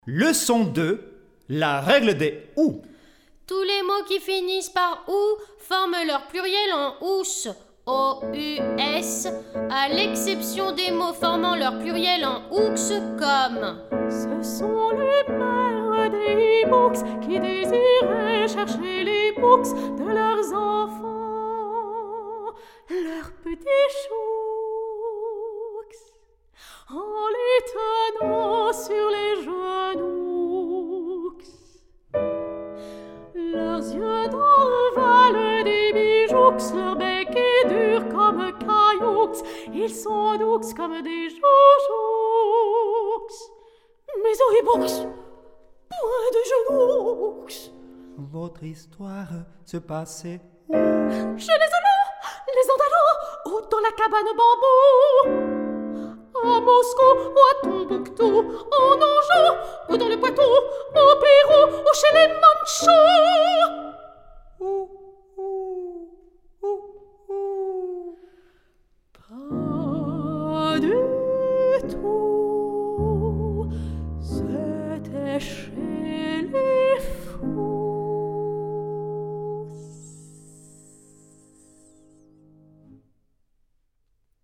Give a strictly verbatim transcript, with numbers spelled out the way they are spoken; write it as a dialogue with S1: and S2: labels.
S1: Leçon deux. La règle des ou.
S2: Tous les mots qui finissent par ou forment leur pluriel en ous. O U S, à l'exception des mots formant leur pluriel en oux comme
S3: ce sont les mères des books qui désiraient chercher les books de leurs enfants, leurs petits chouks, en les tenant sur les genoux. Leurs yeux d'or valent des bijoux, leur bec est dur comme cailloux, ils sont doux comme des joujoux. Mais oh et books, point de genoux.
S1: Votre histoire se passait où?
S3: Chez les Allemands, les Andalous, ou dans la cabane bambou. À Moscou, ou à Tombouctou, en Anjou, ou dans le Poitou, au Pérou, ou chez les Mandchous.